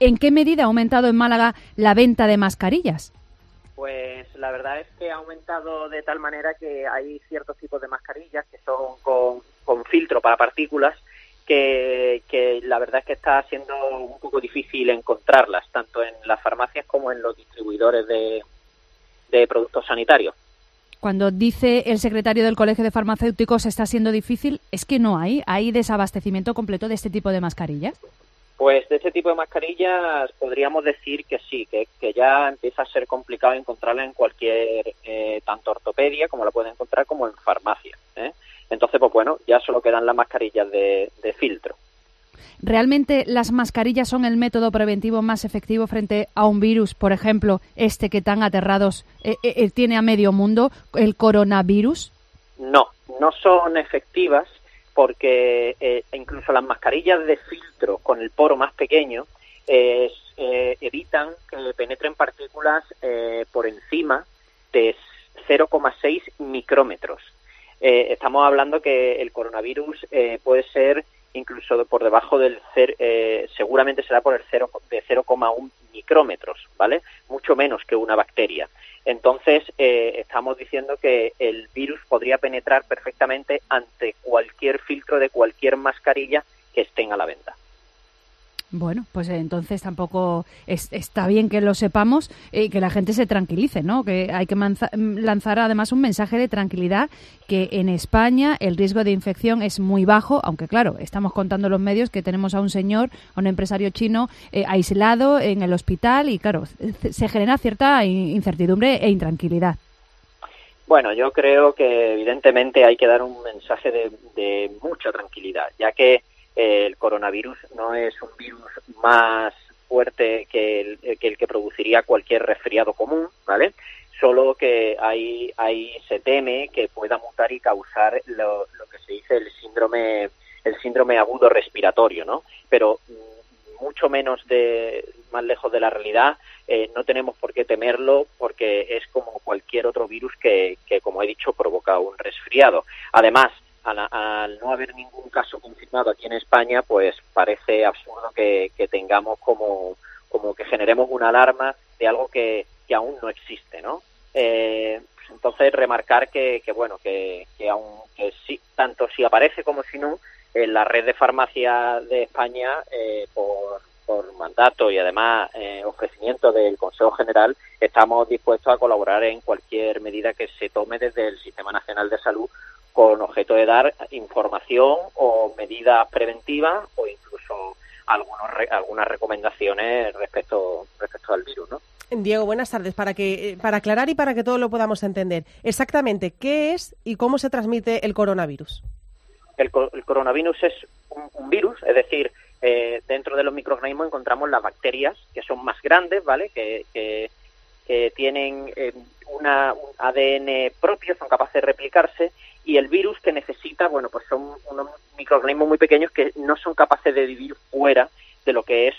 ¿En qué medida ha aumentado en Málaga la venta de mascarillas? Pues la verdad es que ha aumentado de tal manera que hay ciertos tipos de mascarillas que son con filtro para partículas que la verdad es que está siendo un poco difícil encontrarlas, tanto en las farmacias como en los distribuidores de productos sanitarios. Cuando dice el secretario del Colegio de Farmacéuticos está siendo difícil, ¿es que no hay desabastecimiento completo de este tipo de mascarillas? Pues de este tipo de mascarillas podríamos decir que sí, que ya empieza a ser complicado encontrarla en cualquier, tanto ortopedia como la pueden encontrar como en farmacia, ¿eh? Entonces, pues bueno, ya solo quedan las mascarillas de filtro. ¿Realmente las mascarillas son el método preventivo más efectivo frente a un virus, por ejemplo, este que tan aterrados tiene a medio mundo, el coronavirus? No son efectivas porque incluso las mascarillas de filtro con el poro más pequeño evitan que penetren partículas por encima de 0,6 micrómetros. Estamos hablando que el coronavirus puede ser incluso por debajo seguramente será por el 0,1 micrómetros, ¿vale? Mucho menos que una bacteria. Entonces, estamos diciendo que el virus podría penetrar perfectamente ante cualquier filtro de cualquier mascarilla que estén a la venta. Bueno, pues entonces tampoco está bien que lo sepamos y que la gente se tranquilice, ¿no? Que hay que lanzar además un mensaje de tranquilidad, que en España el riesgo de infección es muy bajo, aunque claro, estamos contando los medios que tenemos a un señor, a un empresario chino aislado en el hospital y claro, se genera cierta incertidumbre e intranquilidad. Bueno, yo creo que evidentemente hay que dar un mensaje de mucha tranquilidad, ya que el coronavirus no es un virus más fuerte que el que produciría cualquier resfriado común, ¿vale? Solo que se teme que pueda mutar y causar lo que se dice el síndrome agudo respiratorio, ¿no? Pero mucho más lejos de la realidad, no tenemos por qué temerlo porque es como cualquier otro virus que como he dicho, provoca un resfriado. Además, al no haber ningún caso confirmado aquí en España, pues parece absurdo que tengamos como que generemos una alarma de algo que aún no existe, ¿no? Entonces, remarcar que aunque sí, tanto si aparece como si no, en la red de farmacia de España, por mandato y además ofrecimiento del Consejo General, estamos dispuestos a colaborar en cualquier medida que se tome desde el Sistema Nacional de Salud con objeto de dar información o medidas preventivas o incluso algunas recomendaciones respecto al virus, ¿no? Diego, buenas tardes. Para aclarar y para que todos lo podamos entender, exactamente qué es y cómo se transmite el coronavirus. El coronavirus es un virus, es decir, dentro de los microorganismos encontramos las bacterias, que son más grandes, ¿vale? Que tienen un ADN propio, son capaces de replicarse, y el virus que necesita, bueno, pues son unos microorganismos muy pequeños que no son capaces de vivir fuera de lo que es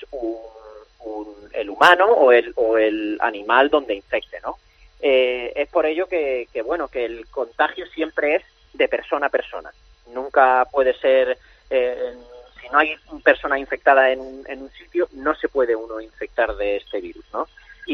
el humano o el animal donde infecte, ¿no? Es por ello que el contagio siempre es de persona a persona. Nunca puede ser, si no hay persona infectada en un sitio, no se puede uno infectar de este virus, ¿no?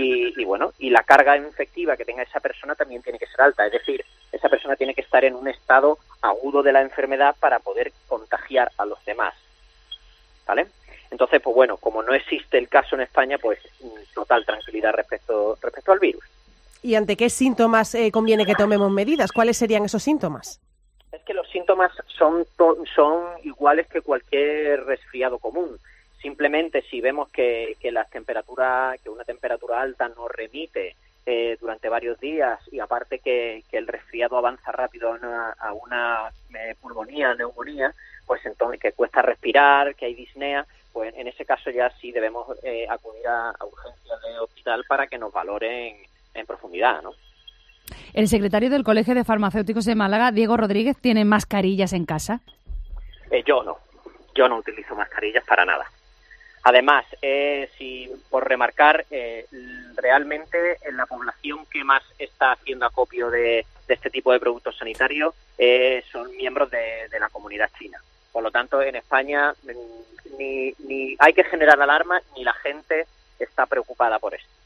Y la carga infectiva que tenga esa persona también tiene que ser alta, es decir, esa persona tiene que estar en un estado agudo de la enfermedad para poder contagiar a los demás, ¿vale? Entonces, pues bueno, como no existe el caso en España, pues total tranquilidad respecto al virus. ¿Y ante qué síntomas conviene que tomemos medidas? ¿Cuáles serían esos síntomas? Es que los síntomas son iguales que cualquier resfriado común. Simplemente si vemos que una temperatura alta nos remite durante varios días y aparte que el resfriado avanza rápido a una pulmonía, neumonía, pues entonces que cuesta respirar, que hay disnea, pues en ese caso ya sí debemos acudir a urgencias de hospital para que nos valoren en profundidad, ¿no? El secretario del Colegio de Farmacéuticos de Málaga, Diego Rodríguez, ¿tiene mascarillas en casa? Yo no utilizo mascarillas para nada. Además, por remarcar, realmente la población que más está haciendo acopio de este tipo de productos sanitarios son miembros de la comunidad china. Por lo tanto, en España ni hay que generar alarma, ni la gente está preocupada por esto.